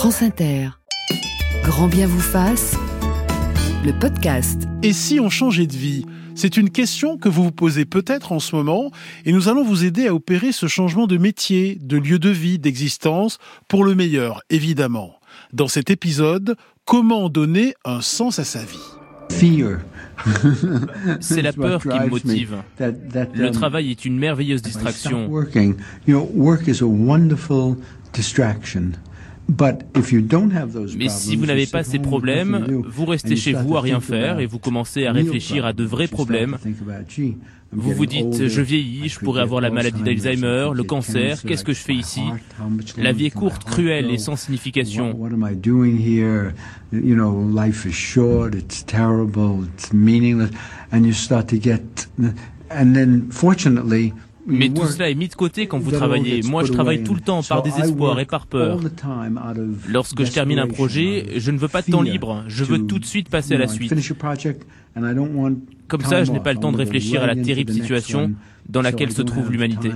France Inter. Grand bien vous fasse, le podcast. Et si on changeait de vie ? C'est une question que vous vous posez peut-être en ce moment et nous allons vous aider à opérer ce changement de métier, de lieu de vie, d'existence, pour le meilleur, évidemment. Dans cet épisode, comment donner un sens à sa vie ? C'est la peur qui me motive. Le travail est une merveilleuse distraction. Mais si vous n'avez pas ces problèmes, vous restez chez vous à rien faire et vous commencez à réfléchir à de vrais problèmes. Vous vous dites, je vieillis, je pourrais avoir la maladie d'Alzheimer, le cancer, qu'est-ce que je fais ici ? La vie est courte, cruelle et sans signification. Mais tout cela est mis de côté quand vous travaillez. Moi, je travaille tout le temps par désespoir et par peur. Lorsque je termine un projet, je ne veux pas de temps libre. Je veux tout de suite passer à la suite. Comme ça, je n'ai pas le temps de réfléchir à la terrible situation dans laquelle se trouve l'humanité.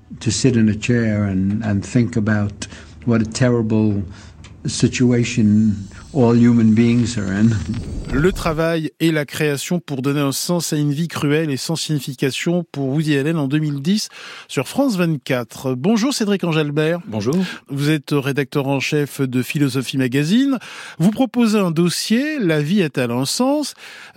Le travail et la création pour donner un sens à une vie cruelle et sans signification pour Woody Allen en 2010 sur France 24. Bonjour Cédric Engelbert. Bonjour. Vous êtes rédacteur en chef de Philosophie Magazine. Vous proposez un dossier, La vie a-t-elle un sens ?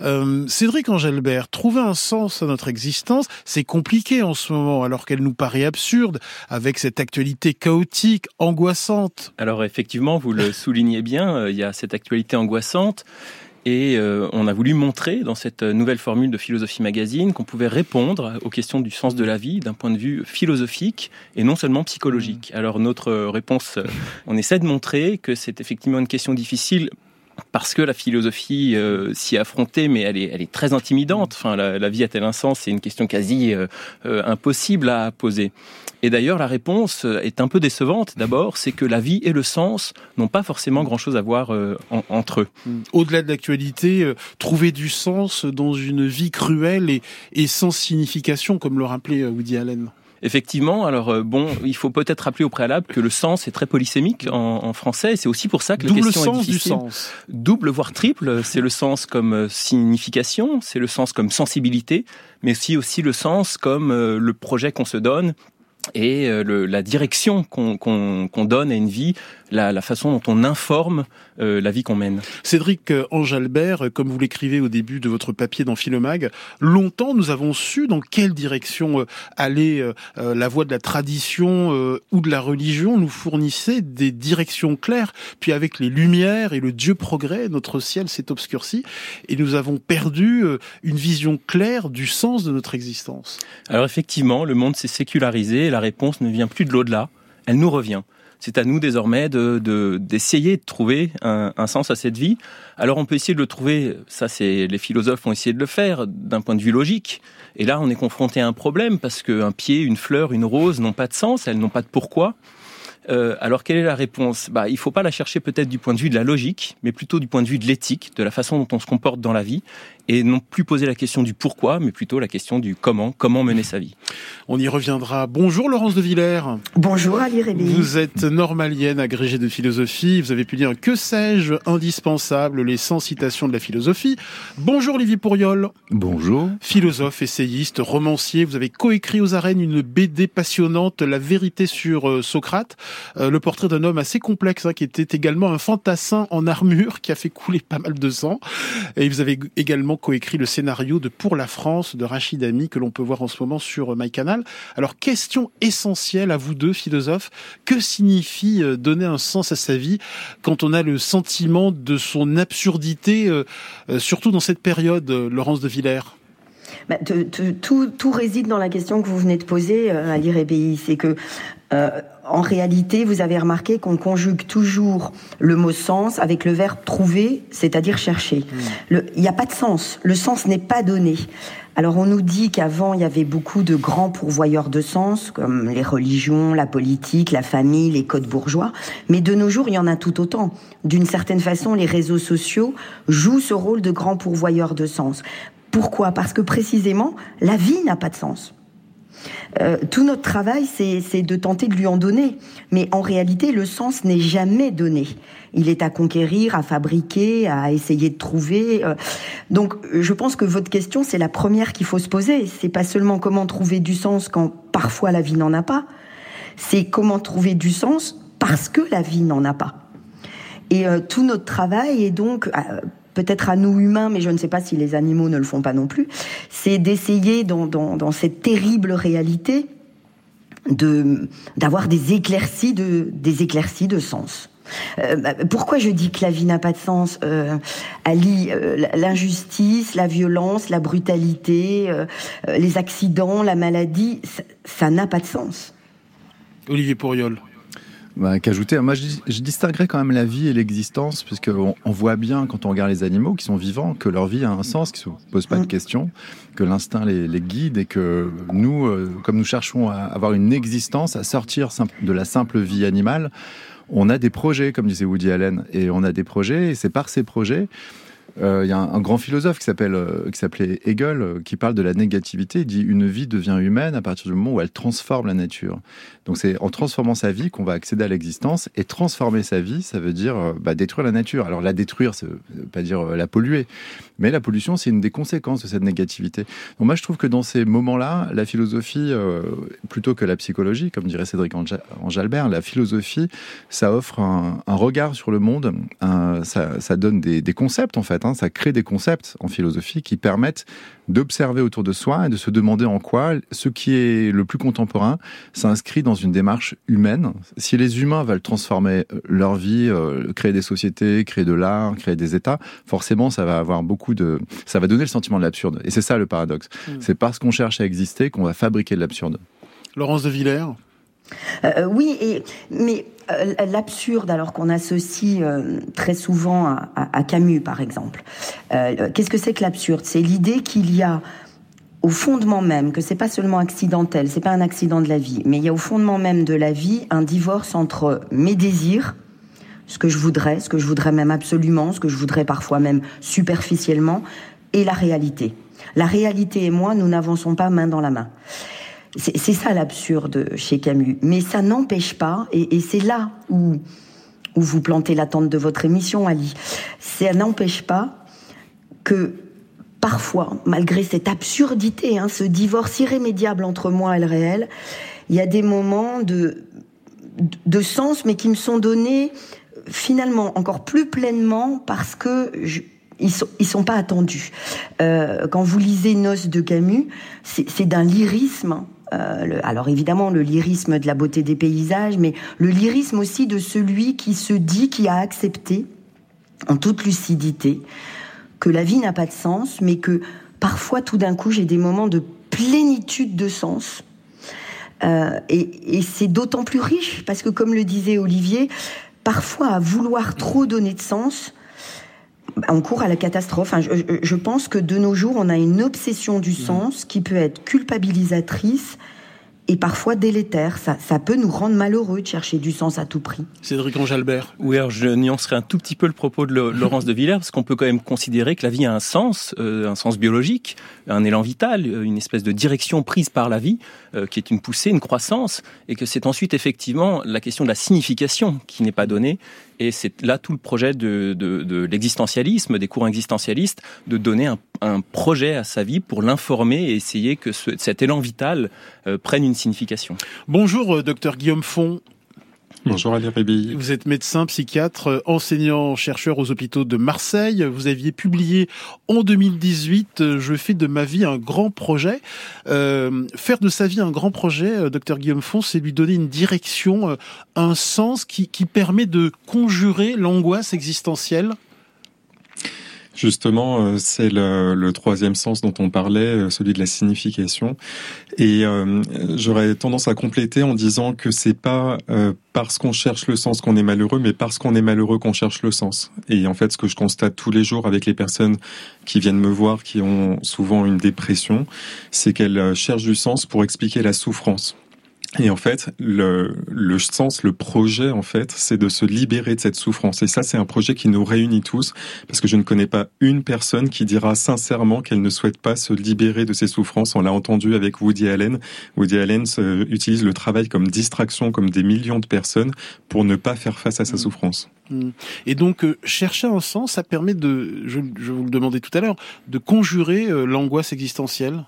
Cédric Engelbert, trouver un sens à notre existence, c'est compliqué en ce moment alors qu'elle nous paraît absurde avec cette actualité chaotique, angoissante. Alors effectivement, vous le soulignez bien, il y a cette actualité angoissante et on a voulu montrer dans cette nouvelle formule de Philosophie Magazine qu'on pouvait répondre aux questions du sens de la vie d'un point de vue philosophique et non seulement psychologique. Alors notre réponse, on essaie de montrer que c'est effectivement une question difficile parce que la philosophie s'y est affrontée, mais elle est très intimidante. Enfin, la vie a-t-elle un sens ? C'est une question quasi impossible à poser. Et d'ailleurs, la réponse est un peu décevante. D'abord, c'est que la vie et le sens n'ont pas forcément grand-chose à voir entre eux. Au-delà de l'actualité, trouver du sens dans une vie cruelle et sans signification, comme le rappelait Woody Allen. Effectivement, alors il faut peut-être rappeler au préalable que le sens est très polysémique en français, et c'est aussi pour ça que la question est difficile. Double sens du sens. Double, voire triple, c'est le sens comme signification, c'est le sens comme sensibilité, mais aussi le sens comme le projet qu'on se donne et la direction qu'on donne à une vie, la façon dont on informe la vie qu'on mène. Cédric Engelbert, comme vous l'écrivez au début de votre papier dans Philomag, longtemps nous avons su dans quelle direction allait la voie de la tradition ou de la religion nous fournissait des directions claires. Puis avec les Lumières et le Dieu progrès, notre ciel s'est obscurci et nous avons perdu une vision claire du sens de notre existence. Alors effectivement, le monde s'est sécularisé et la réponse ne vient plus de l'au-delà, elle nous revient. C'est à nous désormais d'essayer de trouver un sens à cette vie. Alors on peut essayer de le trouver, ça c'est les philosophes ont essayé de le faire d'un point de vue logique. Et là on est confronté à un problème parce qu'un pied, une fleur, une rose n'ont pas de sens, elles n'ont pas de pourquoi. Alors quelle est la réponse ? Il ne faut pas la chercher peut-être du point de vue de la logique, mais plutôt du point de vue de l'éthique, de la façon dont on se comporte dans la vie, et non plus poser la question du pourquoi, mais plutôt la question du comment mener sa vie. On y reviendra. Bonjour Laurence de Villers. Bonjour Ali Rébi. Vous êtes normalienne, agrégée de philosophie, vous avez publié un Que sais-je indispensable, les 100 citations de la philosophie. Bonjour Olivier Pourriol. Bonjour. Philosophe, essayiste, romancier, vous avez coécrit aux arènes une BD passionnante, La vérité sur Socrate, le portrait d'un homme assez complexe qui était également un fantassin en armure qui a fait couler pas mal de sang. Et vous avez également coécrit le scénario de Pour la France de Rachid Ami que l'on peut voir en ce moment sur MyCanal. Alors, question essentielle à vous deux, philosophes, que signifie donner un sens à sa vie quand on a le sentiment de son absurdité, surtout dans cette période, Laurence de Villers ? Tout réside dans la question que vous venez de poser, Ali Rébi. C'est que, en réalité, vous avez remarqué qu'on conjugue toujours le mot sens avec le verbe trouver, c'est-à-dire chercher. Il n'y a pas de sens. Le sens n'est pas donné. Alors on nous dit qu'avant il y avait beaucoup de grands pourvoyeurs de sens, comme les religions, la politique, la famille, les codes bourgeois, mais de nos jours il y en a tout autant. D'une certaine façon, les réseaux sociaux jouent ce rôle de grands pourvoyeurs de sens. Pourquoi ? Parce que précisément, la vie n'a pas de sens. Tout notre travail, c'est de tenter de lui en donner. Mais en réalité, le sens n'est jamais donné. Il est à conquérir, à fabriquer, à essayer de trouver. Donc, je pense que votre question, c'est la première qu'il faut se poser. C'est pas seulement comment trouver du sens quand parfois la vie n'en a pas. C'est comment trouver du sens parce que la vie n'en a pas. Et tout notre travail est donc, peut-être à nous humains, mais je ne sais pas si les animaux ne le font pas non plus, c'est d'essayer dans cette terrible réalité d'avoir des éclaircies de sens. Pourquoi je dis que la vie n'a pas de sens, Ali? L'injustice, la violence, la brutalité, les accidents, la maladie, ça n'a pas de sens. Olivier Pourriol. Qu'ajouter, moi je distinguerais quand même la vie et l'existence, puisqu'on voit bien quand on regarde les animaux qui sont vivants que leur vie a un sens, qu'ils ne se posent pas de questions, que l'instinct les guide, et que nous, comme nous cherchons à avoir une existence, à sortir de la simple vie animale, on a des projets, comme disait Woody Allen, et on a des projets, et c'est par ces projets. Il y a un grand philosophe qui s'appelait Hegel, qui parle de la négativité. Il dit une vie devient humaine à partir du moment où elle transforme la nature. Donc c'est en transformant sa vie qu'on va accéder à l'existence. Et transformer sa vie, ça veut dire détruire la nature. Alors la détruire, ça veut pas dire la polluer, mais la pollution, c'est une des conséquences de cette négativité. Donc moi, je trouve que dans ces moments-là, la philosophie, plutôt que la psychologie, comme dirait Cédric Enjalbert, la philosophie, ça offre un regard sur le monde. Ça donne des concepts en fait. Ça crée des concepts en philosophie qui permettent d'observer autour de soi et de se demander en quoi ce qui est le plus contemporain s'inscrit dans une démarche humaine. Si les humains veulent transformer leur vie, créer des sociétés, créer de l'art, créer des États, forcément ça va avoir ça va donner le sentiment de l'absurde. Et c'est ça le paradoxe. C'est parce qu'on cherche à exister qu'on va fabriquer de l'absurde. Laurence de Villers. Oui, mais l'absurde, alors qu'on associe très souvent à Camus, par exemple. Qu'est-ce que c'est que l'absurde? C'est l'idée qu'il y a au fondement même, que c'est pas seulement accidentel, c'est pas un accident de la vie, mais il y a au fondement même de la vie un divorce entre mes désirs, ce que je voudrais même absolument, ce que je voudrais parfois même superficiellement, et la réalité. La réalité et moi, nous n'avançons pas main dans la main. C'est ça l'absurde chez Camus. Mais ça n'empêche pas, et c'est là où vous plantez l'attente de votre émission, Ali, ça n'empêche pas que parfois, malgré cette absurdité, ce divorce irrémédiable entre moi et le réel, il y a des moments de sens, mais qui me sont donnés finalement encore plus pleinement parce que ils sont pas attendus. Quand vous lisez Noces de Camus, c'est d'un lyrisme. Alors évidemment le lyrisme de la beauté des paysages, mais le lyrisme aussi de celui qui se dit, qui a accepté en toute lucidité que la vie n'a pas de sens, mais que parfois tout d'un coup j'ai des moments de plénitude de sens. Et c'est d'autant plus riche parce que, comme le disait Olivier, parfois à vouloir trop donner de sens, on court à la catastrophe. Je pense que de nos jours, on a une obsession du sens qui peut être culpabilisatrice et parfois délétère. Ça peut nous rendre malheureux de chercher du sens à tout prix. Cédric Enjalbert. Oui, alors je nuancerai un tout petit peu le propos de Laurence de Villers, parce qu'on peut quand même considérer que la vie a un sens biologique, un élan vital, une espèce de direction prise par la vie, qui est une poussée, une croissance, et que c'est ensuite effectivement la question de la signification qui n'est pas donnée. Et c'est là tout le projet de l'existentialisme, des courants existentialistes, de donner un projet à sa vie pour l'informer et essayer que cet élan vital prenne une signification. Bonjour, docteur Guillaume Font. Bonjour Ali Rébi. Vous êtes médecin, psychiatre, enseignant-chercheur aux hôpitaux de Marseille. Vous aviez publié en 2018 « Je fais de ma vie un grand projet ». Faire de sa vie un grand projet, docteur Guillaume Font, c'est lui donner une direction, un sens qui permet de conjurer l'angoisse existentielle. Justement, c'est le troisième sens dont on parlait, celui de la signification. Et j'aurais tendance à compléter en disant que c'est pas parce qu'on cherche le sens qu'on est malheureux, mais parce qu'on est malheureux qu'on cherche le sens. Et en fait, ce que je constate tous les jours avec les personnes qui viennent me voir, qui ont souvent une dépression, c'est qu'elles cherchent du sens pour expliquer la souffrance. Et en fait, le sens, le projet, en fait, c'est de se libérer de cette souffrance. Et ça, c'est un projet qui nous réunit tous, parce que je ne connais pas une personne qui dira sincèrement qu'elle ne souhaite pas se libérer de ses souffrances. On l'a entendu avec Woody Allen. Woody Allen utilise le travail comme distraction, comme des millions de personnes, pour ne pas faire face à sa souffrance. Et donc, chercher un sens, ça permet je vous le demandais tout à l'heure, de conjurer l'angoisse existentielle.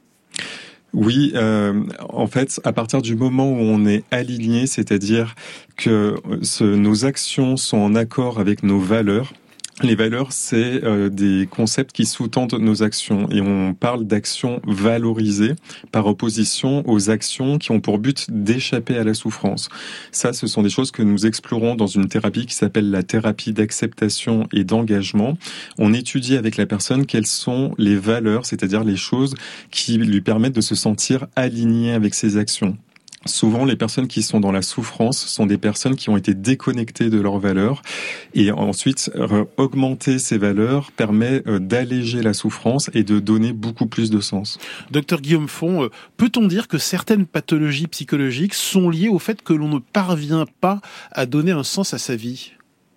Oui, en fait, à partir du moment où on est aligné, c'est-à-dire que nos actions sont en accord avec nos valeurs. Les valeurs, c'est des concepts qui sous-tendent nos actions, et on parle d'actions valorisées par opposition aux actions qui ont pour but d'échapper à la souffrance. Ça, ce sont des choses que nous explorons dans une thérapie qui s'appelle la thérapie d'acceptation et d'engagement. On étudie avec la personne quelles sont les valeurs, c'est-à-dire les choses qui lui permettent de se sentir aligné avec ses actions. Souvent, les personnes qui sont dans la souffrance sont des personnes qui ont été déconnectées de leurs valeurs, et ensuite augmenter ces valeurs permet d'alléger la souffrance et de donner beaucoup plus de sens. Docteur Guillaume Font, peut-on dire que certaines pathologies psychologiques sont liées au fait que l'on ne parvient pas à donner un sens à sa vie ?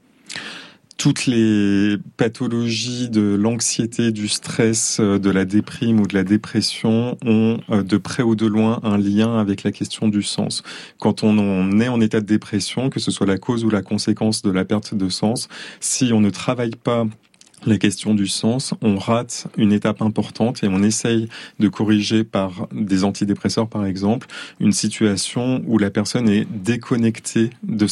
Toutes les pathologies de l'anxiété, du stress, de la déprime ou de la dépression ont de près ou de loin un lien avec la question du sens. Quand on est en état de dépression, que ce soit la cause ou la conséquence de la perte de sens, si on ne travaille pas la question du sens, on rate une étape importante, et on essaye de corriger par des antidépresseurs, par exemple, une situation où la personne est déconnectée de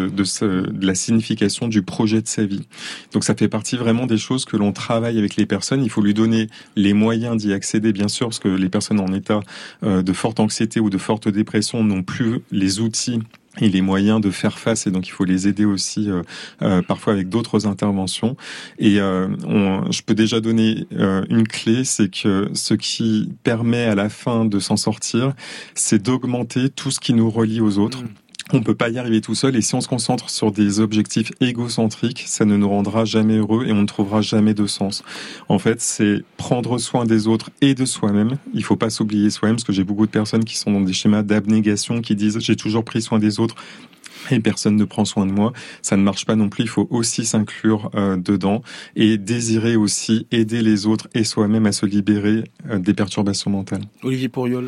la signification du projet de sa vie. Donc ça fait partie vraiment des choses que l'on travaille avec les personnes. Il faut lui donner les moyens d'y accéder, bien sûr, parce que les personnes en état de forte anxiété ou de forte dépression n'ont plus les outils et les moyens de faire face, et donc il faut les aider aussi parfois avec d'autres interventions. Et je peux déjà donner une clé, c'est que ce qui permet à la fin de s'en sortir, c'est d'augmenter tout ce qui nous relie aux autres. On peut pas y arriver tout seul, et si on se concentre sur des objectifs égocentriques, ça ne nous rendra jamais heureux et on ne trouvera jamais de sens. En fait, c'est prendre soin des autres et de soi-même. Il faut pas s'oublier soi-même, parce que j'ai beaucoup de personnes qui sont dans des schémas d'abnégation, qui disent « j'ai toujours pris soin des autres ». Et personne ne prend soin de moi, ça ne marche pas non plus. Il faut aussi s'inclure dedans et désirer aussi aider les autres et soi-même à se libérer des perturbations mentales. Olivier Pourriol.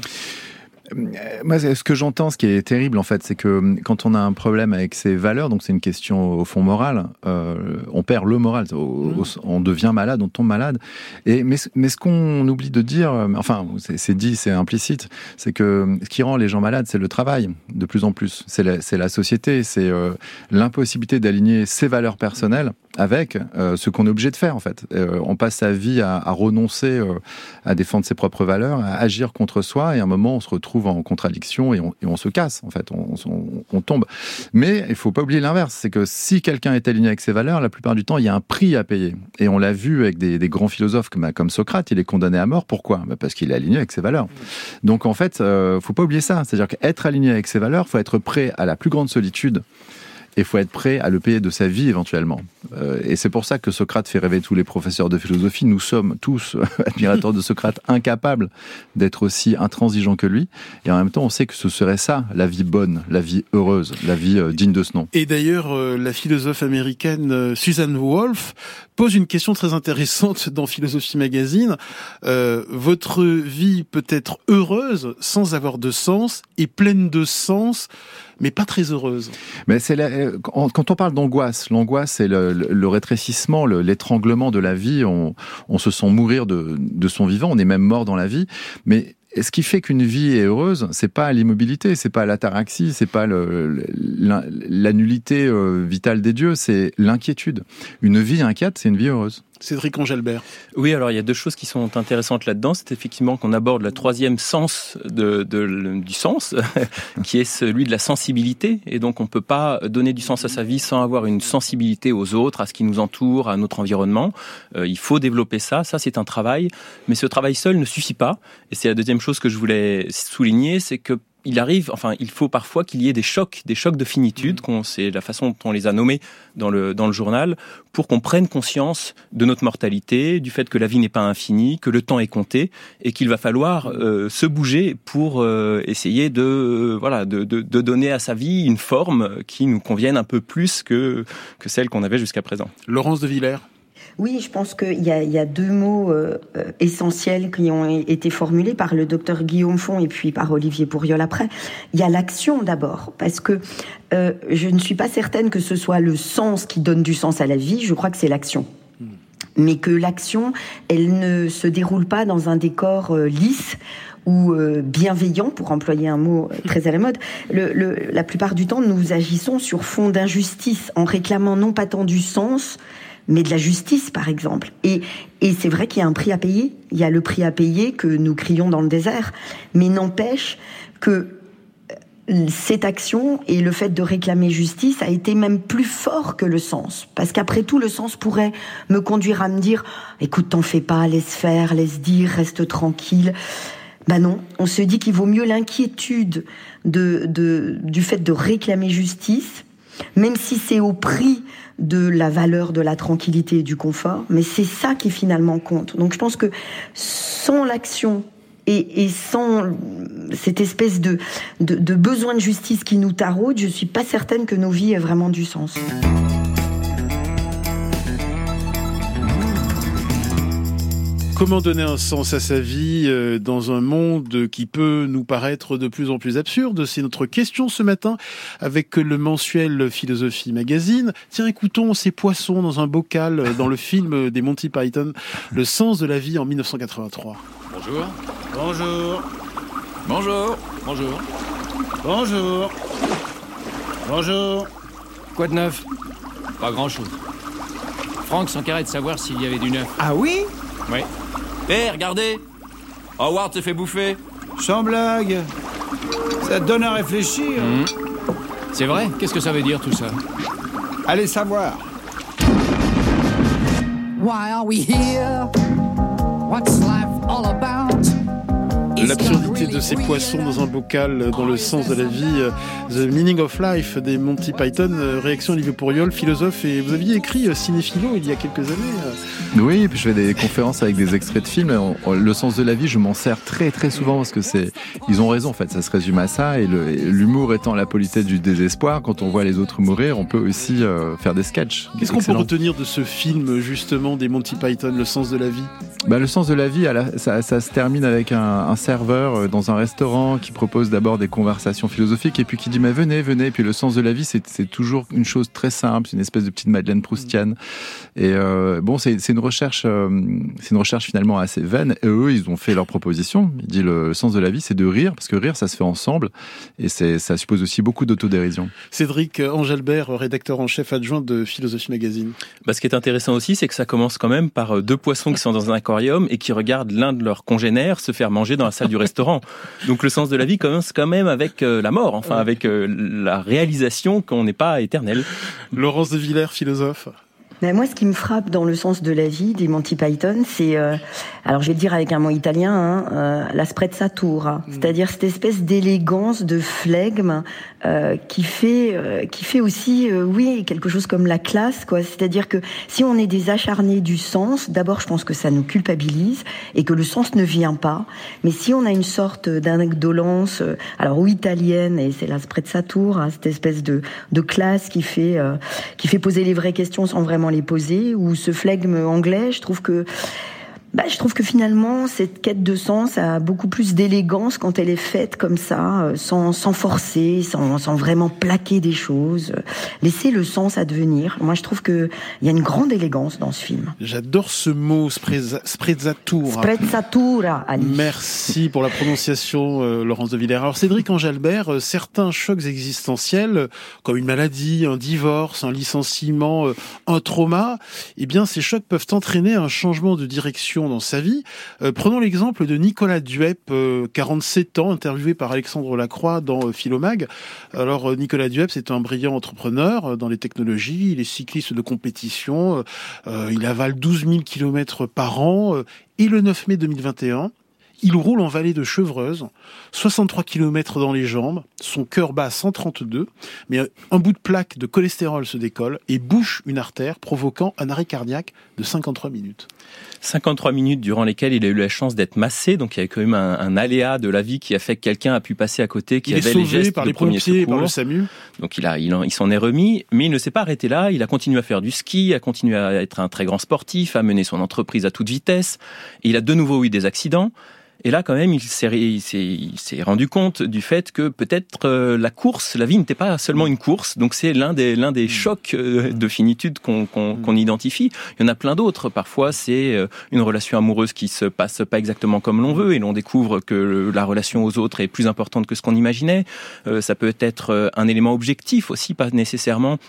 Moi, ce que j'entends, ce qui est terrible, en fait, c'est que quand on a un problème avec ses valeurs, donc c'est une question au fond morale, on perd le moral, on devient malade, on tombe malade. Mais ce qu'on oublie de dire, enfin, c'est dit, c'est implicite, c'est que ce qui rend les gens malades, c'est le travail, de plus en plus. C'est la société, c'est l'impossibilité d'aligner ses valeurs personnelles avec ce qu'on est obligé de faire, en fait. On passe sa vie à renoncer à défendre ses propres valeurs, à agir contre soi, et à un moment, on se retrouve en contradiction et on se casse, en fait, on tombe. Mais il faut pas oublier l'inverse, c'est que si quelqu'un est aligné avec ses valeurs, la plupart du temps, il y a un prix à payer. Et on l'a vu avec des grands philosophes comme Socrate, il est condamné à mort. Pourquoi ? Parce qu'il est aligné avec ses valeurs. Donc en fait, faut pas oublier ça. C'est-à-dire qu'être aligné avec ses valeurs, faut être prêt à la plus grande solitude. Et il faut être prêt à le payer de sa vie éventuellement. Et c'est pour ça que Socrate fait rêver tous les professeurs de philosophie. Nous sommes tous admirateurs de Socrate, incapables d'être aussi intransigeants que lui. Et en même temps, on sait que ce serait ça, la vie bonne, la vie heureuse, la vie digne de ce nom. Et d'ailleurs, la philosophe américaine Susan Wolf pose une question très intéressante dans Philosophie Magazine. Votre vie peut être heureuse sans avoir de sens et pleine de sens, mais pas très heureuse. Mais quand on parle d'angoisse, l'angoisse c'est le rétrécissement, l'étranglement de la vie. On se sent mourir de son vivant, on est même mort dans la vie. Mais ce qui fait qu'une vie est heureuse, c'est pas l'immobilité, c'est pas l'ataraxie, c'est pas la nullité vitale des dieux, c'est l'inquiétude. Une vie inquiète, c'est une vie heureuse. Cédric Angelbert. Oui, alors il y a deux choses qui sont intéressantes là-dedans. C'est effectivement qu'on aborde le troisième sens du sens, qui est celui de la sensibilité. Et donc on peut pas donner du sens à sa vie sans avoir une sensibilité aux autres, à ce qui nous entoure, à notre environnement. Il faut développer ça. Ça, c'est un travail. Mais ce travail seul ne suffit pas. Et c'est la deuxième chose que je voulais souligner, c'est que il faut parfois qu'il y ait des chocs de finitude, c'est la façon dont on les a nommés dans le journal, pour qu'on prenne conscience de notre mortalité, du fait que la vie n'est pas infinie, que le temps est compté, et qu'il va falloir se bouger pour essayer de donner à sa vie une forme qui nous convienne un peu plus que celle qu'on avait jusqu'à présent. Laurence de Villers. Oui, je pense qu'il y a deux mots essentiels qui ont été formulés par le docteur Guillaume Font et puis par Olivier Pourriol après. Il y a l'action d'abord, parce que je ne suis pas certaine que ce soit le sens qui donne du sens à la vie, je crois que c'est l'action. Mais que l'action, elle ne se déroule pas dans un décor lisse ou bienveillant, pour employer un mot très à la mode. La plupart du temps, nous agissons sur fond d'injustice, en réclamant non pas tant du sens, mais de la justice, par exemple. Et c'est vrai qu'il y a un prix à payer. Il y a le prix à payer que nous crions dans le désert. Mais n'empêche que cette action et le fait de réclamer justice a été même plus fort que le sens. Parce qu'après tout, le sens pourrait me conduire à me dire « Écoute, t'en fais pas, laisse faire, laisse dire, reste tranquille ». Ben non, on se dit qu'il vaut mieux l'inquiétude du fait de réclamer justice, même si c'est au prix de la valeur de la tranquillité et du confort, mais c'est ça qui finalement compte. Donc je pense que sans l'action et sans cette espèce de besoin de justice qui nous taraude, je suis pas certaine que nos vies aient vraiment du sens. Comment donner un sens à sa vie dans un monde qui peut nous paraître de plus en plus absurde? C'est notre question ce matin avec le mensuel Philosophie Magazine. Tiens, écoutons ces poissons dans un bocal dans le film des Monty Python, Le sens de la vie en 1983. Bonjour. Bonjour. Bonjour. Bonjour. Bonjour. Bonjour. Quoi de neuf? Pas grand-chose. Franck s'encarrait de savoir s'il y avait du neuf. Ah oui? Oui. Hé, regardez! Howard se fait bouffer. Sans blague. Ça te donne à réfléchir. C'est vrai? Qu'est-ce que ça veut dire tout ça? Allez savoir. Why are we here? What's life all about? L'absurdité de ces poissons dans un bocal, dans le sens de la vie, The Meaning of Life des Monty Python. Réaction Olivier Pourriol, philosophe, et vous aviez écrit Cinéphilo il y a quelques années. Oui, et puis je fais des conférences avec des extraits de films. Le sens de la vie, je m'en sers très très souvent parce que ils ont raison en fait, ça se résume à ça. Et l'humour étant la politesse du désespoir, quand on voit les autres mourir, on peut aussi faire des sketchs. Qu'est-ce qu'on peut retenir de ce film justement des Monty Python, Le sens de la vie? Le sens de la vie, ça se termine avec un serveur dans un restaurant qui propose d'abord des conversations philosophiques et puis qui dit mais venez. Et puis le sens de la vie, c'est toujours une chose très simple, c'est une espèce de petite Madeleine Proustienne. Et c'est une recherche finalement assez vaine. Et eux, ils ont fait leur proposition. Il dit le sens de la vie, c'est de rire, parce que rire, ça se fait ensemble, et ça suppose aussi beaucoup d'autodérision. Cédric Angelbert, rédacteur en chef adjoint de Philosophie Magazine. Ce qui est intéressant aussi, c'est que ça commence quand même par deux poissons qui sont dans un aquarium et qui regardent l'un de leurs congénères se faire manger dans la salle du restaurant. Donc le sens de la vie commence quand même avec la mort, avec la réalisation qu'on n'est pas éternel. Laurence de Villers, philosophe. Moi, ce qui me frappe dans le sens de la vie des Monty Python, c'est, alors je vais le dire avec un mot italien, la sprezzatura, c'est-à-dire cette espèce d'élégance, de flegme qui fait aussi, quelque chose comme la classe, quoi. C'est-à-dire que si on est des acharnés du sens, d'abord, je pense que ça nous culpabilise et que le sens ne vient pas. Mais si on a une sorte d'indolence, alors ou italienne, et c'est la sprezzatura, cette espèce de classe qui fait poser les vraies questions sans vraiment les poser, ou ce flegme anglais, je trouve que finalement cette quête de sens a beaucoup plus d'élégance quand elle est faite comme ça, sans forcer, sans vraiment plaquer des choses, laisser le sens advenir. Moi je trouve que il y a une grande élégance dans ce film. J'adore ce mot sprezzatura. Sprezzatura, Alice. Merci pour la prononciation, Laurence de Villers. Alors Cédric Angelbert, certains chocs existentiels, comme une maladie, un divorce, un licenciement, un trauma, ces chocs peuvent entraîner un changement de direction dans sa vie. Prenons l'exemple de Nicolas Duep, 47 ans, interviewé par Alexandre Lacroix dans Philomag. Alors Nicolas Duep, c'est un brillant entrepreneur dans les technologies, il est cycliste de compétition, il avale 12 000 km par an, et le 9 mai 2021, Il roule en vallée de Chevreuse, 63 km dans les jambes, son cœur bat à 132, mais un bout de plaque de cholestérol se décolle et bouche une artère, provoquant un arrêt cardiaque de 53 minutes. 53 minutes durant lesquelles il a eu la chance d'être massé, donc il y avait quand même un aléa de la vie qui a fait que quelqu'un a pu passer à côté, qui avait les gestes par de les premier pompiers, secours. par le SAMU. Donc il s'en est remis, mais il ne s'est pas arrêté là, il a continué à faire du ski, a continué à être un très grand sportif, à mener son entreprise à toute vitesse, et il a de nouveau eu des accidents. Et là, quand même, il s'est rendu compte du fait que peut-être la vie n'était pas seulement une course. Donc c'est l'un des chocs de finitude qu'on identifie. Il y en a plein d'autres. Parfois, c'est une relation amoureuse qui se passe pas exactement comme l'on veut, et l'on découvre que la relation aux autres est plus importante que ce qu'on imaginait. Ça peut être un élément objectif aussi, pas nécessairement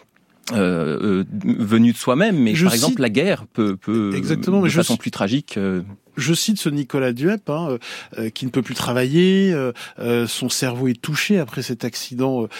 venu de soi-même, mais par exemple la guerre peut exactement, de façon plus tragique. Je cite ce Nicolas Duep, qui ne peut plus travailler, son cerveau est touché après cet accident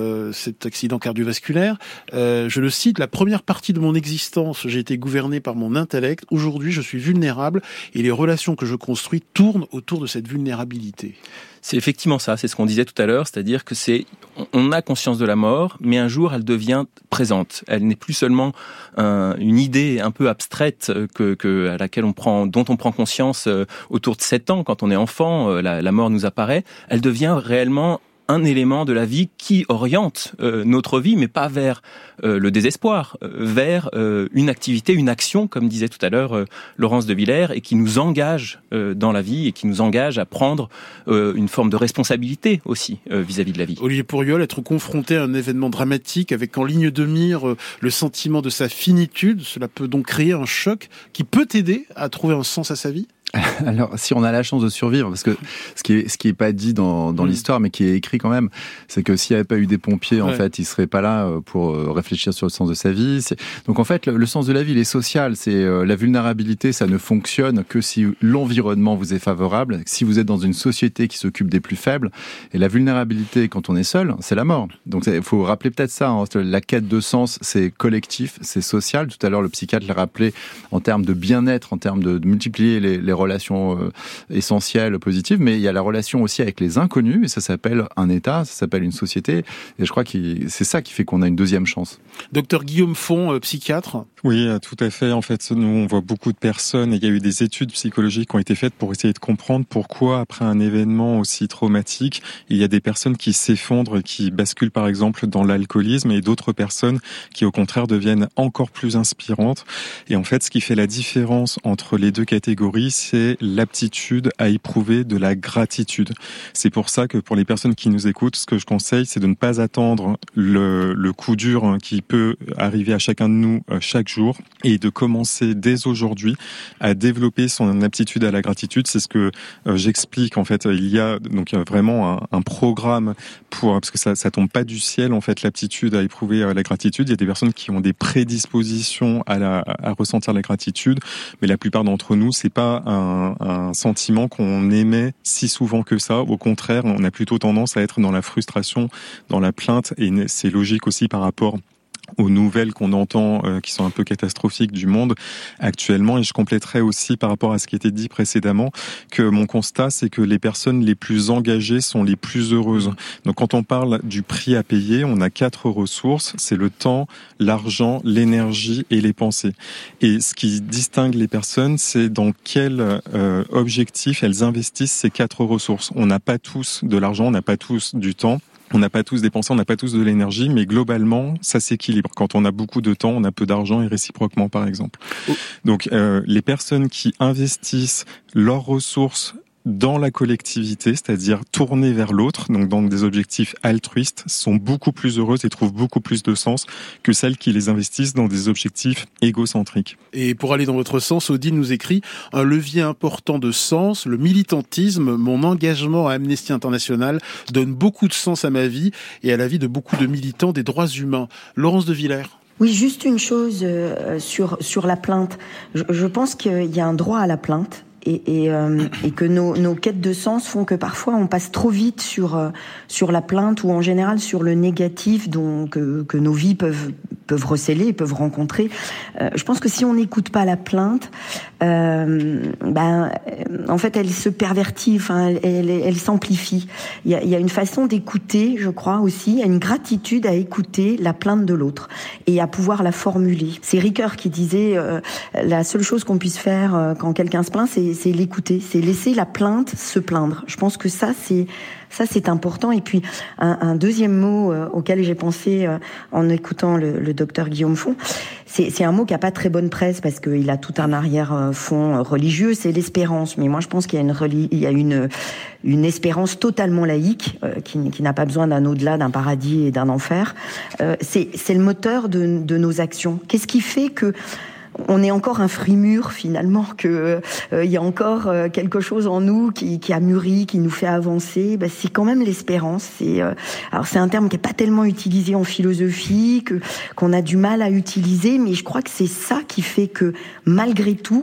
cardiovasculaire. Je le cite: la première partie de mon existence, j'ai été gouverné par mon intellect. Aujourd'hui, je suis vulnérable et les relations que je construis tournent autour de cette vulnérabilité. C'est effectivement ça, c'est ce qu'on disait tout à l'heure, c'est-à-dire que on a conscience de la mort, mais un jour elle devient présente. Elle n'est plus seulement une idée un peu abstraite à laquelle dont on prend conscience autour de 7 ans, quand on est enfant, la mort nous apparaît. Elle devient réellement un élément de la vie qui oriente notre vie, mais pas vers le désespoir, vers une activité, une action, comme disait tout à l'heure Laurence de Villers, et qui nous engage dans la vie et qui nous engage à prendre une forme de responsabilité aussi vis-à-vis de la vie. Olivier Pourriol, être confronté à un événement dramatique avec en ligne de mire le sentiment de sa finitude, cela peut donc créer un choc qui peut aider à trouver un sens à sa vie ? Alors, si on a la chance de survivre, parce que ce qui est pas dit dans l'histoire, mais qui est écrit quand même, c'est que s'il n'y avait pas eu des pompiers, en fait, ils seraient pas là pour réfléchir sur le sens de sa vie. Donc, en fait, le sens de la vie, il est social. C'est la vulnérabilité, ça ne fonctionne que si l'environnement vous est favorable, si vous êtes dans une société qui s'occupe des plus faibles. Et la vulnérabilité, quand on est seul, c'est la mort. Donc, il faut rappeler peut-être ça. La quête de sens, c'est collectif, c'est social. Tout à l'heure, le psychiatre l'a rappelé en termes de bien-être, en termes de multiplier les relations essentielles, positives, mais il y a la relation aussi avec les inconnus, et ça s'appelle un État, ça s'appelle une société, et je crois que c'est ça qui fait qu'on a une deuxième chance. Docteur Guillaume Font, psychiatre. Oui, tout à fait. En fait, nous, on voit beaucoup de personnes, et il y a eu des études psychologiques qui ont été faites pour essayer de comprendre pourquoi, après un événement aussi traumatique, il y a des personnes qui s'effondrent, qui basculent par exemple dans l'alcoolisme, et d'autres personnes qui, au contraire, deviennent encore plus inspirantes. Et en fait, ce qui fait la différence entre les deux catégories, c'est l'aptitude à éprouver de la gratitude. C'est pour ça que pour les personnes qui nous écoutent, ce que je conseille, c'est de ne pas attendre le coup dur qui peut arriver à chacun de nous chaque jour, et de commencer dès aujourd'hui à développer son aptitude à la gratitude. C'est ce que j'explique. En fait, il y a donc vraiment un programme parce que ça tombe pas du ciel, en fait, l'aptitude à éprouver la gratitude. Il y a des personnes qui ont des prédispositions à ressentir la gratitude, mais la plupart d'entre nous, c'est pas un sentiment qu'on émet si souvent que ça. Au contraire, on a plutôt tendance à être dans la frustration, dans la plainte, et c'est logique aussi par rapport aux nouvelles qu'on entend qui sont un peu catastrophiques du monde actuellement. Et je compléterai aussi par rapport à ce qui était dit précédemment que mon constat, c'est que les personnes les plus engagées sont les plus heureuses. Donc quand on parle du prix à payer, on a 4 ressources, c'est le temps, l'argent, l'énergie et les pensées. Et ce qui distingue les personnes, c'est dans quel objectif elles investissent ces 4 ressources. On n'a pas tous de l'argent, on n'a pas tous du temps. On n'a pas tous des pensées, on n'a pas tous de l'énergie, mais globalement, ça s'équilibre. Quand on a beaucoup de temps, on a peu d'argent, et réciproquement, par exemple. Donc, les personnes qui investissent leurs ressources dans la collectivité, c'est-à-dire tournées vers l'autre, donc dans des objectifs altruistes, sont beaucoup plus heureuses et trouvent beaucoup plus de sens que celles qui les investissent dans des objectifs égocentriques. Et pour aller dans votre sens, Odile nous écrit « Un levier important de sens, le militantisme, mon engagement à Amnesty International donne beaucoup de sens à ma vie et à la vie de beaucoup de militants des droits humains. » Laurence de Villers. Oui, juste une chose sur la plainte. Je pense qu'il y a un droit à la plainte. Et que nos quêtes de sens font que parfois on passe trop vite sur la plainte, ou en général sur le négatif que nos vies peuvent peuvent receler, ils peuvent rencontrer. Je pense que si on n'écoute pas la plainte, en fait, elle se pervertit, elle s'amplifie. Il y a une façon d'écouter, je crois aussi, il y a une gratitude à écouter la plainte de l'autre et à pouvoir la formuler. C'est Ricoeur qui disait la seule chose qu'on puisse faire quand quelqu'un se plaint, c'est l'écouter, c'est laisser la plainte se plaindre. Je pense que ça c'est important. Et puis un deuxième mot auquel j'ai pensé en écoutant le docteur Guillaume Font, c'est un mot qui a pas très bonne presse parce qu'il a tout un arrière-fond religieux, c'est l'espérance. Mais moi je pense qu'il y a une espérance totalement laïque qui n'a pas besoin d'un au-delà, d'un paradis et d'un enfer. C'est le moteur de nos actions. Qu'est-ce qui fait que on est encore un fruit mûr finalement, que y a encore quelque chose en nous qui a mûri, qui nous fait avancer. C'est quand même l'espérance. Alors c'est un terme qui est pas tellement utilisé en philosophie, qu'on a du mal à utiliser, mais je crois que c'est ça qui fait que malgré tout,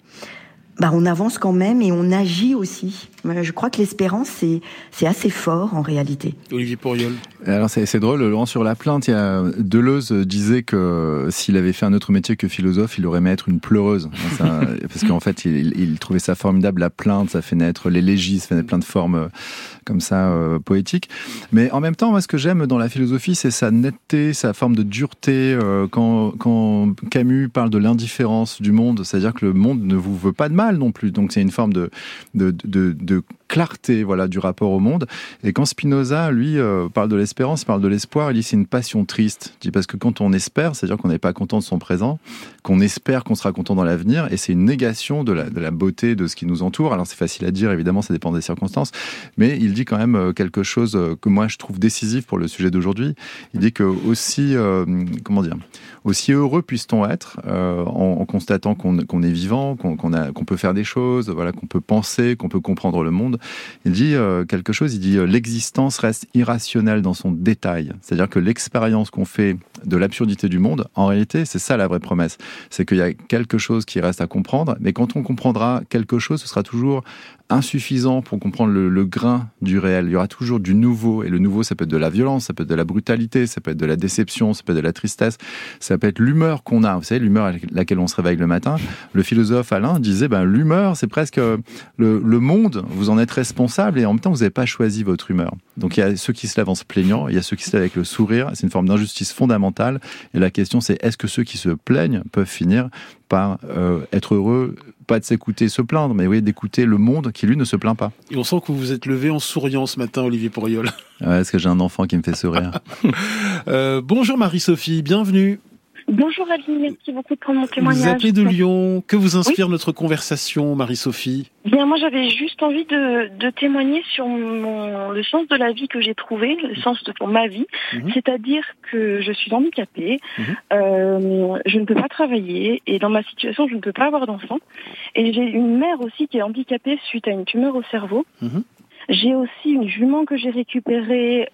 on avance quand même et on agit aussi. Je crois que l'espérance, c'est assez fort en réalité. Olivier Pourriol. Alors c'est drôle, Laurent, sur la plainte, Deleuze disait que s'il avait fait un autre métier que philosophe, il aurait aimé être une pleureuse. Parce qu'en fait, il trouvait ça formidable, la plainte, ça fait naître l'élégie, ça fait naître plein de formes comme ça, poétiques. Mais en même temps, moi, ce que j'aime dans la philosophie, c'est sa netteté, sa forme de dureté. Quand Camus parle de l'indifférence du monde, c'est-à-dire que le monde ne vous veut pas de mal non plus. Donc c'est une forme de clarté, voilà, du rapport au monde. Et quand Spinoza, lui, parle de l'espérance, il parle de l'espoir, il dit c'est une passion triste. Il dit parce que quand on espère, c'est-à-dire qu'on n'est pas content de son présent, qu'on espère qu'on sera content dans l'avenir, et c'est une négation de la beauté de ce qui nous entoure. Alors c'est facile à dire, évidemment, ça dépend des circonstances, mais il dit quand même quelque chose que moi je trouve décisif pour le sujet d'aujourd'hui. Il dit que aussi heureux puisse-t-on être en constatant qu'on est vivant, qu'on peut faire des choses, voilà, qu'on peut penser, qu'on peut comprendre le monde. Il dit quelque chose, il dit l'existence reste irrationnelle dans son détail. C'est-à-dire que l'expérience qu'on fait de l'absurdité du monde, en réalité, c'est ça la vraie promesse. C'est qu'il y a quelque chose qui reste à comprendre, mais quand on comprendra quelque chose, ce sera toujours insuffisant pour comprendre le grain du réel. Il y aura toujours du nouveau, et le nouveau, ça peut être de la violence, ça peut être de la brutalité, ça peut être de la déception, ça peut être de la tristesse, ça peut être l'humeur qu'on a. Vous savez, l'humeur avec laquelle on se réveille le matin. Le philosophe Alain disait, l'humeur, c'est presque le monde, vous en êtes responsable, et en même temps, vous n'avez pas choisi votre humeur. Donc il y a ceux qui se lèvent en se plaignant, il y a ceux qui se lèvent avec le sourire, c'est une forme d'injustice fondamentale, et la question c'est, est-ce que ceux qui se plaignent peuvent finir par être heureux, pas de s'écouter se plaindre, mais oui, d'écouter le monde qui, lui, ne se plaint pas. Et on sent que vous vous êtes levé en souriant ce matin, Olivier Pourriol. Ouais, parce que j'ai un enfant qui me fait sourire. Bonjour Marie-Sophie, bienvenue. Bonjour Aline, merci beaucoup pour mon témoignage. Vous appelez de Lyon. Que vous inspire notre conversation, Marie-Sophie ? Bien, moi j'avais juste envie de témoigner sur le sens de la vie que j'ai trouvé, le sens de ma vie. C'est-à-dire que je suis handicapée, je ne peux pas travailler et dans ma situation je ne peux pas avoir d'enfant. Et j'ai une mère aussi qui est handicapée suite à une tumeur au cerveau. J'ai aussi une jument que j'ai récupérée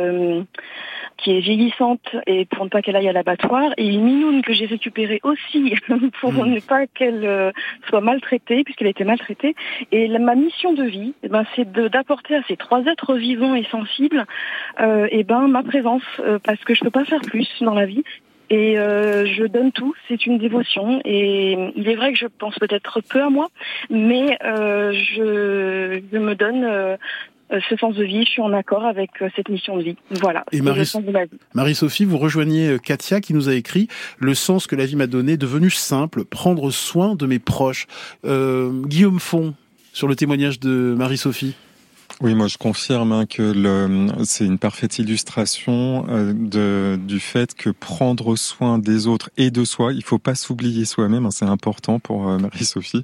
qui est vieillissante et pour ne pas qu'elle aille à l'abattoir, et une minoune que j'ai récupérée aussi pour ne pas qu'elle soit maltraitée, puisqu'elle a été maltraitée. Et ma mission de vie, c'est d'apporter à ces trois êtres vivants et sensibles ma présence, parce que je peux pas faire plus dans la vie. Et je donne tout, c'est une dévotion. Et il est vrai que je pense peut-être peu à moi, mais je me donne ce sens de vie, je suis en accord avec cette mission de vie. Voilà. Et Marie-Sophie, vous rejoignez Katia qui nous a écrit « Le sens que la vie m'a donné, devenu simple, prendre soin de mes proches ». Guillaume Font, sur le témoignage de Marie-Sophie. Oui, moi je confirme que c'est une parfaite illustration du fait que prendre soin des autres et de soi, il faut pas s'oublier soi-même, c'est important pour Marie-Sophie.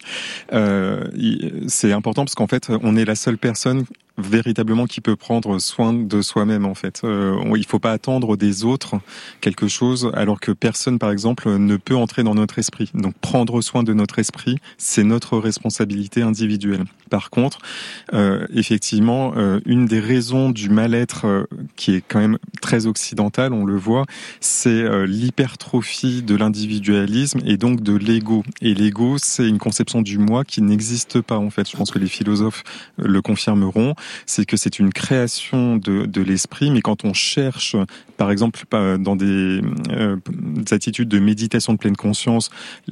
C'est important parce qu'en fait, on est la seule personne véritablement qui peut prendre soin de soi-même en fait. Il faut pas attendre des autres quelque chose alors que personne par exemple ne peut entrer dans notre esprit. Donc prendre soin de notre esprit, c'est notre responsabilité individuelle. Par contre, effectivement, une des raisons du mal-être qui est quand même très occidentale, on le voit, c'est l'hypertrophie de l'individualisme et donc de l'ego. Et l'ego, c'est une conception du moi qui n'existe pas en fait. Je pense que les philosophes le confirmeront. c'est que c'est une création de l'esprit, mais quand on cherche, par exemple, dans des attitudes de méditation de pleine conscience,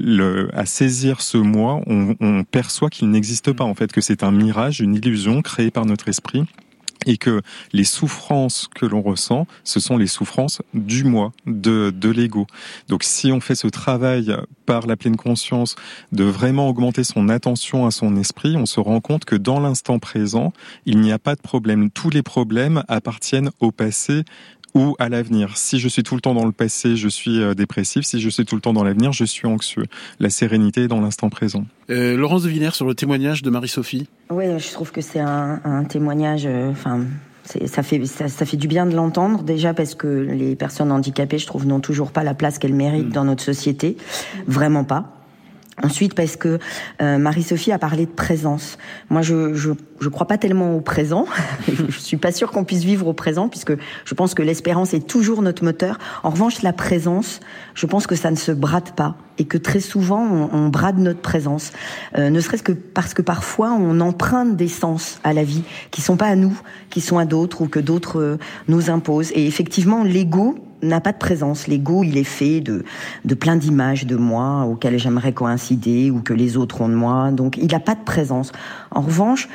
à saisir ce moi, on perçoit qu'il n'existe pas, en fait, que c'est un mirage, une illusion créée par notre esprit. Et que les souffrances que l'on ressent, ce sont les souffrances du moi, de l'ego. Donc si on fait ce travail par la pleine conscience de vraiment augmenter son attention à son esprit, on se rend compte que dans l'instant présent, il n'y a pas de problème. Tous les problèmes appartiennent au passé ou à l'avenir. Si je suis tout le temps dans le passé, je suis dépressif. Si je suis tout le temps dans l'avenir, je suis anxieux. La sérénité est dans l'instant présent. Laurence de Villers, sur le témoignage de Marie-Sophie. Oui, je trouve que c'est un témoignage... Ça fait du bien de l'entendre, déjà parce que les personnes handicapées, je trouve, n'ont toujours pas la place qu'elles méritent dans notre société. Vraiment pas. Ensuite, parce que Marie-Sophie a parlé de présence. Moi, je crois pas tellement au présent. Je suis pas sûre qu'on puisse vivre au présent, puisque je pense que l'espérance est toujours notre moteur. En revanche, la présence, je pense que ça ne se brade pas, et que très souvent, on brade notre présence. Ne serait-ce que parce que parfois, on emprunte des sens à la vie, qui sont pas à nous, qui sont à d'autres, ou que d'autres nous imposent. Et effectivement, l'ego n'a pas de présence. L'ego, il est fait de plein d'images de moi auxquelles j'aimerais coïncider ou que les autres ont de moi. Donc, il n'a pas de présence. En revanche,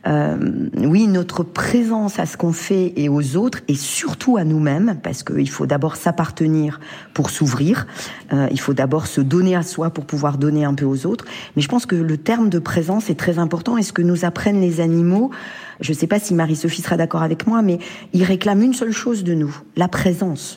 oui, notre présence à ce qu'on fait et aux autres, et surtout à nous-mêmes, parce qu'il faut d'abord s'appartenir pour s'ouvrir. Il faut d'abord se donner à soi pour pouvoir donner un peu aux autres. Mais je pense que le terme de présence est très important. Et ce que nous apprennent les animaux, je ne sais pas si Marie-Sophie sera d'accord avec moi, mais ils réclament une seule chose de nous, la présence.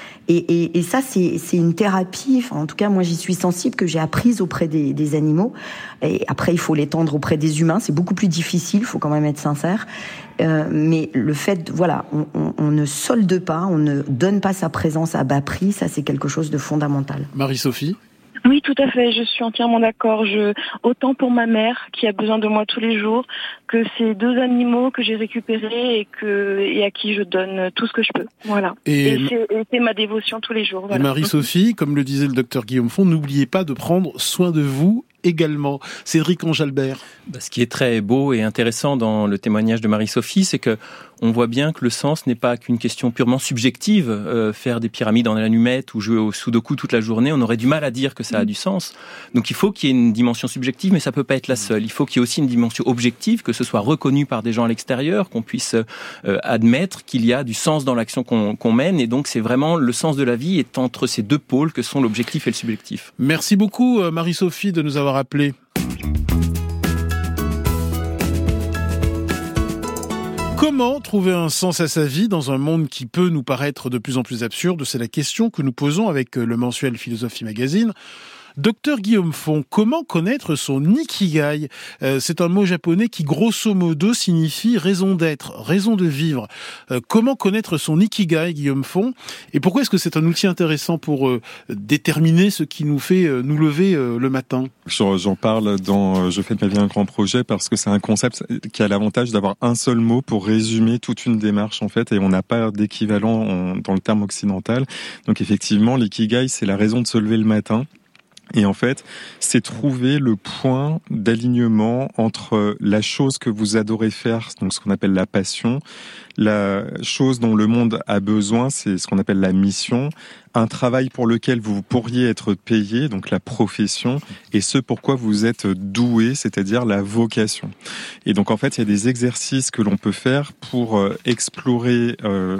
Et ça, c'est une thérapie, enfin, en tout cas, moi, j'y suis sensible, que j'ai apprise auprès des animaux. Et après, il faut l'étendre auprès des humains. C'est beaucoup plus difficile, il faut quand même être sincère. Mais le fait, voilà, on ne solde pas, on ne donne pas sa présence à bas prix, ça, c'est quelque chose de fondamental. Marie-Sophie ? Oui, tout à fait, je suis entièrement d'accord. Autant pour ma mère, qui a besoin de moi tous les jours, que ces deux animaux que j'ai récupérés et à qui je donne tout ce que je peux. Voilà. Et c'est ma dévotion tous les jours. Voilà. Et Marie-Sophie, comme le disait le docteur Guillaume Font, n'oubliez pas de prendre soin de vous également. Cédric Ange-Albert. Ce qui est très beau et intéressant dans le témoignage de Marie-Sophie, c'est que on voit bien que le sens n'est pas qu'une question purement subjective. Faire des pyramides en allumette ou jouer au sudoku toute la journée, on aurait du mal à dire que ça a du sens. Donc il faut qu'il y ait une dimension subjective, mais ça peut pas être la seule. Il faut qu'il y ait aussi une dimension objective, que ce soit reconnu par des gens à l'extérieur, qu'on puisse admettre qu'il y a du sens dans l'action qu'on mène. Et donc c'est vraiment le sens de la vie est entre ces deux pôles que sont l'objectif et le subjectif. Merci beaucoup Marie-Sophie de nous avoir appelés. Comment trouver un sens à sa vie dans un monde qui peut nous paraître de plus en plus absurde ? C'est la question que nous posons avec le mensuel Philosophie Magazine. Docteur Guillaume Font, comment connaître son ikigai ? C'est un mot japonais qui, grosso modo, signifie raison d'être, raison de vivre. Comment connaître son ikigai, Guillaume Font ? Et pourquoi est-ce que c'est un outil intéressant pour déterminer ce qui nous fait nous lever le matin ? J'en parle dans Je fais de ma vie un grand projet parce que c'est un concept qui a l'avantage d'avoir un seul mot pour résumer toute une démarche, en fait, et on n'a pas d'équivalent dans le terme occidental. Donc effectivement, l'ikigai, c'est la raison de se lever le matin. Et en fait, c'est trouver le point d'alignement entre la chose que vous adorez faire, donc ce qu'on appelle la passion, la chose dont le monde a besoin, c'est ce qu'on appelle la mission, un travail pour lequel vous pourriez être payé, donc la profession, et ce pourquoi vous êtes doué, c'est-à-dire la vocation. Et donc en fait, il y a des exercices que l'on peut faire pour explorer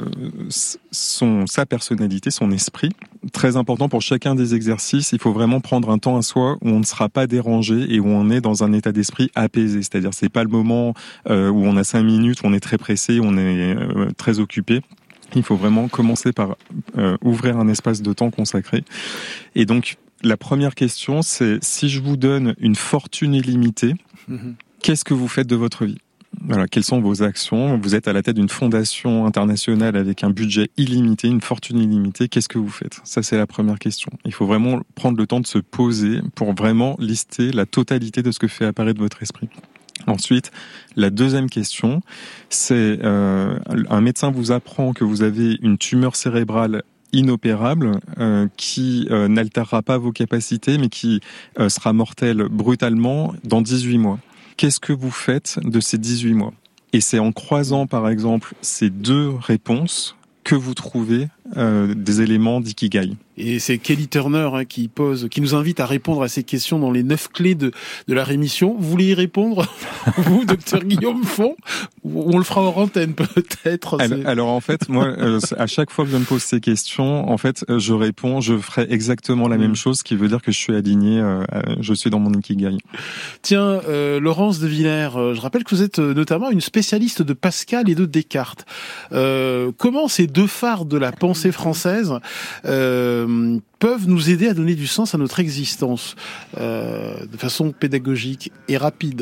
sa personnalité, son esprit. Très important pour chacun des exercices, il faut vraiment prendre un temps à soi où on ne sera pas dérangé et où on est dans un état d'esprit apaisé. C'est-à-dire, c'est pas le moment où on a 5 minutes, où on est très pressé, où on est très occupé. Il faut vraiment commencer par ouvrir un espace de temps consacré. Et donc, la première question, c'est si je vous donne une fortune illimitée, qu'est-ce que vous faites de votre vie ? Voilà, quelles sont vos actions ? Vous êtes à la tête d'une fondation internationale avec un budget illimité, une fortune illimitée. Qu'est-ce que vous faites ? Ça, c'est la première question. Il faut vraiment prendre le temps de se poser pour vraiment lister la totalité de ce que fait apparaître votre esprit. Ensuite, la deuxième question, c'est un médecin vous apprend que vous avez une tumeur cérébrale inopérable qui n'altérera pas vos capacités, mais qui sera mortelle brutalement dans 18 mois. Qu'est-ce que vous faites de ces 18 mois ? Et c'est en croisant, par exemple, ces deux réponses que vous trouvez des éléments d'ikigai. Et c'est Kelly Turner qui nous invite à répondre à ces questions dans les 9 clés de la rémission. Vous voulez y répondre, vous, docteur Guillaume Font? Ou on le fera hors antenne, peut-être? Alors en fait, moi, à chaque fois que je me pose ces questions, en fait, je réponds, je ferai exactement la même chose, ce qui veut dire que je suis aligné, je suis dans mon ikigai. Tiens, Laurence de Villers, je rappelle que vous êtes notamment une spécialiste de Pascal et de Descartes. Comment ces deux phares de la pensée française peuvent nous aider à donner du sens à notre existence de façon pédagogique et rapide?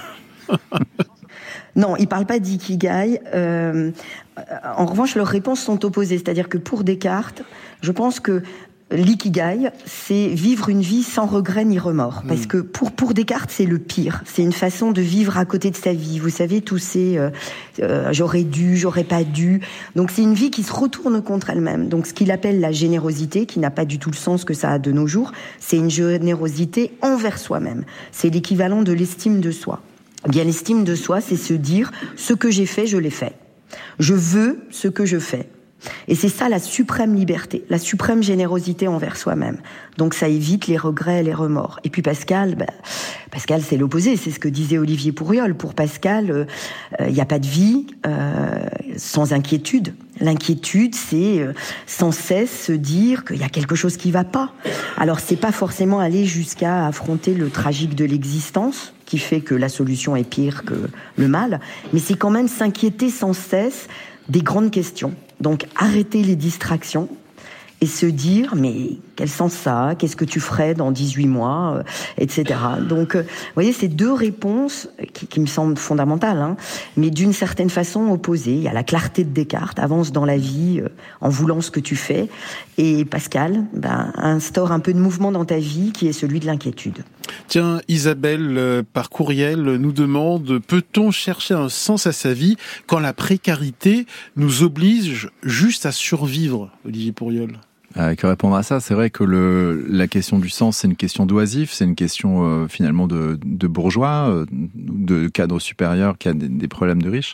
Non, ils parlent pas d'ikigai. En revanche, leurs réponses sont opposées. C'est-à-dire que pour Descartes, je pense que l'ikigai, c'est vivre une vie sans regret ni remords. Parce que pour Descartes, c'est le pire. C'est une façon de vivre à côté de sa vie. Vous savez, tous ces j'aurais dû, j'aurais pas dû. Donc c'est une vie qui se retourne contre elle-même. Donc ce qu'il appelle la générosité, qui n'a pas du tout le sens que ça a de nos jours, c'est une générosité envers soi-même. C'est l'équivalent de l'estime de soi. Eh bien, l'estime de soi, c'est se dire « ce que j'ai fait, je l'ai fait. Je veux ce que je fais ». Et c'est ça la suprême liberté, la suprême générosité envers soi-même. Donc ça évite les regrets et les remords. Et puis Pascal, Pascal c'est l'opposé, c'est ce que disait Olivier Pourriol. Pour Pascal, il n'y a pas de vie sans inquiétude. L'inquiétude, c'est sans cesse se dire qu'il y a quelque chose qui ne va pas. Alors c'est pas forcément aller jusqu'à affronter le tragique de l'existence, qui fait que la solution est pire que le mal, mais c'est quand même s'inquiéter sans cesse des grandes questions. Donc arrêter les distractions et se dire mais quel sens ça a, qu'est-ce que tu ferais dans 18 mois, etc. Donc vous voyez, c'est deux réponses qui me semblent fondamentales, mais d'une certaine façon opposées. Il y a la clarté de Descartes, avance dans la vie en voulant ce que tu fais, et Pascal instaure un peu de mouvement dans ta vie qui est celui de l'inquiétude. Tiens, Isabelle, par courriel, nous demande, peut-on chercher un sens à sa vie quand la précarité nous oblige juste à survivre, Olivier Pourriol? Que répondre à ça, c'est vrai que la question du sens, c'est une question d'oisif, c'est une question finalement de bourgeois, de cadres supérieurs qui a des problèmes de riches.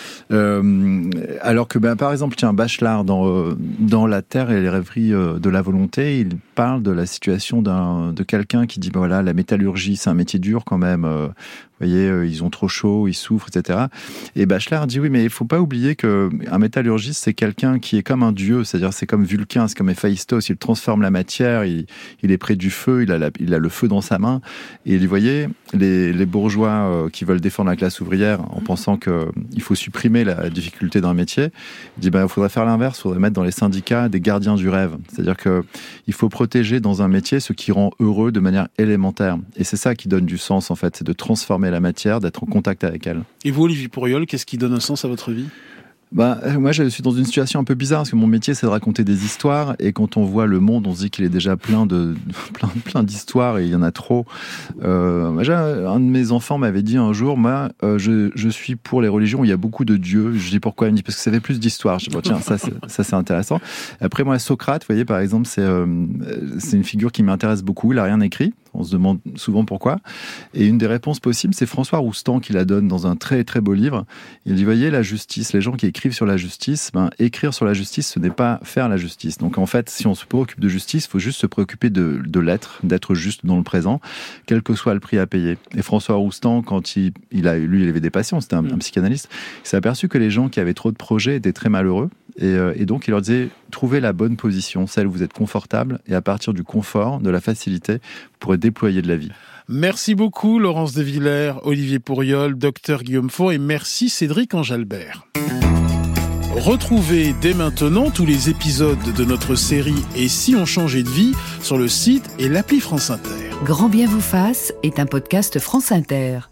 Alors que par exemple, tiens, Bachelard dans La Terre et les rêveries de la volonté, il parle de la situation de quelqu'un qui dit voilà, la métallurgie, c'est un métier dur quand même. Vous voyez, ils ont trop chaud, ils souffrent, etc. Et Bachelard dit oui, mais il faut pas oublier que un métallurgiste, c'est quelqu'un qui est comme un dieu, c'est-à-dire c'est comme Vulcain, c'est comme Héphaïstos, il transforme la matière, il est près du feu, il a le feu dans sa main. Et vous voyez, les bourgeois qui veulent défendre la classe ouvrière en pensant qu'il faut supprimer la difficulté d'un métier, il dit il faudrait faire l'inverse, il faudrait mettre dans les syndicats des gardiens du rêve. C'est-à-dire que il faut protéger dans un métier ce qui rend heureux de manière élémentaire. Et c'est ça qui donne du sens en fait, c'est de transformer la matière, d'être en contact avec elle. Et vous, Olivier Pourriol, qu'est-ce qui donne un sens à votre vie ? Moi, je suis dans une situation un peu bizarre parce que mon métier, c'est de raconter des histoires, et quand on voit le monde, on se dit qu'il est déjà plein d'histoires et il y en a trop. Un de mes enfants m'avait dit un jour, je suis pour les religions où il y a beaucoup de dieux. Je dis pourquoi ? Il me dit parce que ça fait plus d'histoires. Je dis tiens, ça c'est intéressant. Après moi, Socrate, vous voyez, par exemple, c'est une figure qui m'intéresse beaucoup. Il a rien écrit. On se demande souvent pourquoi. Et une des réponses possibles, c'est François Roustan qui la donne dans un très très beau livre. Il dit, voyez, la justice, les gens qui écrivent sur la justice, écrire sur la justice, ce n'est pas faire la justice. Donc en fait, si on se préoccupe de justice, il faut juste se préoccuper de l'être, d'être juste dans le présent, quel que soit le prix à payer. Et François Roustan, quand il avait des patients, c'était un psychanalyste, il s'est aperçu que les gens qui avaient trop de projets étaient très malheureux. Et donc il leur disait, trouvez la bonne position, celle où vous êtes confortable, et à partir du confort, de la facilité, vous pourrez déployer de la vie. Merci beaucoup Laurence de Villers, Olivier Pourriol, docteur Guillaume Font, et merci Cédric Angelbert. Retrouvez dès maintenant tous les épisodes de notre série « Et si on changeait de vie » sur le site et l'appli France Inter. Grand bien vous fasse est un podcast France Inter.